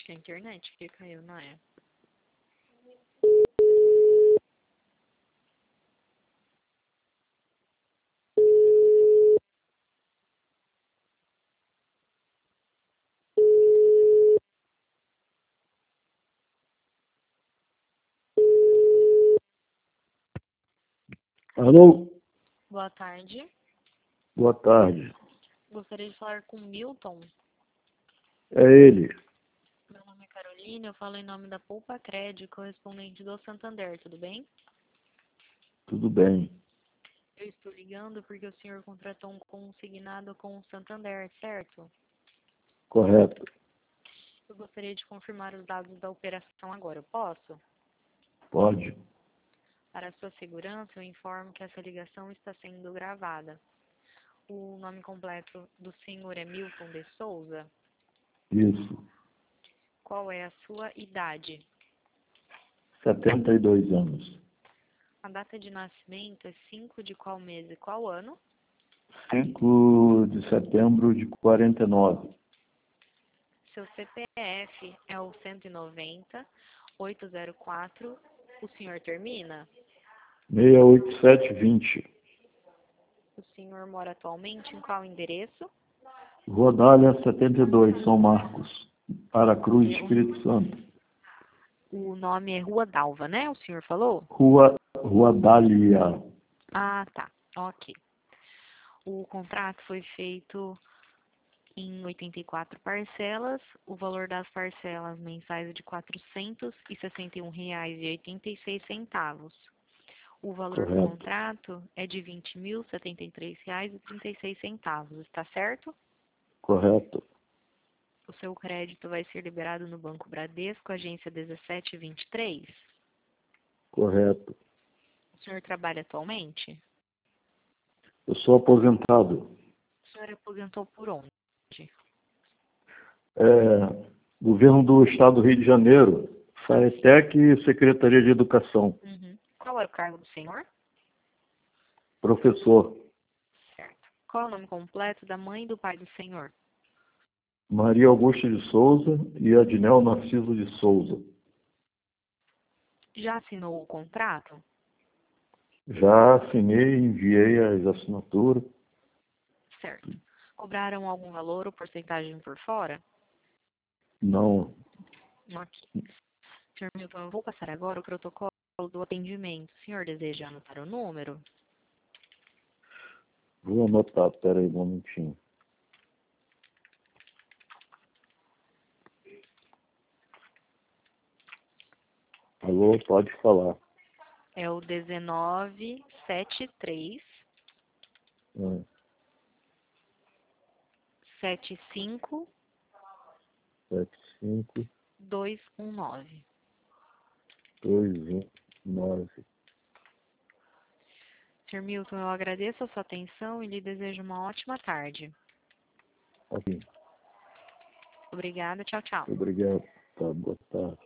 Acho que é a internet que caiu, não é? Alô? Boa tarde. Boa tarde. Gostaria de falar com o Milton. É ele. Meu nome é Carolina, eu falo em nome da Poupa Cred, correspondente do Santander, tudo bem? Tudo bem. Eu estou ligando porque o senhor contratou um consignado com o Santander, certo? Correto. Eu gostaria de confirmar os dados da operação agora, eu posso? Pode. Para sua segurança, eu informo que essa ligação está sendo gravada. O nome completo do senhor é Milton de Souza? Isso. Qual é a sua idade? 72 anos. A data de nascimento é 5 de qual mês e qual ano? 5 de setembro de 49. Seu CPF é o 190 804. O senhor termina? 68720. O senhor mora atualmente em qual endereço? Rua Dália 72, São Marcos. Aracruz, Espírito Santo. O nome é Rua Dalva, né? O senhor falou? Rua Dália. Ah, tá. Ok. O contrato foi feito em 84 parcelas. O valor das parcelas mensais é de R$ 461,86. O valor do Correto. contrato é de R$ 20.073,36. Está certo? Correto. O seu crédito vai ser liberado no Banco Bradesco, agência 1723. Correto. O senhor trabalha atualmente? Eu sou aposentado. O senhor aposentou por onde? Governo do Estado do Rio de Janeiro. FAETEC e Secretaria de Educação. Uhum. Qual é o cargo do senhor? Professor. Certo. Qual é o nome completo da mãe e do pai do senhor? Maria Augusta de Souza e Adnel Narciso de Souza. Já assinou o contrato? Já assinei, enviei as assinaturas. Certo. Cobraram algum valor ou porcentagem por fora? Não. Ok. Senhor Milton, eu vou passar agora o protocolo do atendimento. O senhor deseja anotar o número? Vou anotar, peraí um momentinho. Alô, pode falar. É o 1973 75 75 219. 219. Senhor Milton, eu agradeço a sua atenção e lhe desejo uma ótima tarde. Ok, Obrigada, tchau, tchau. obrigado. Tá, boa tarde.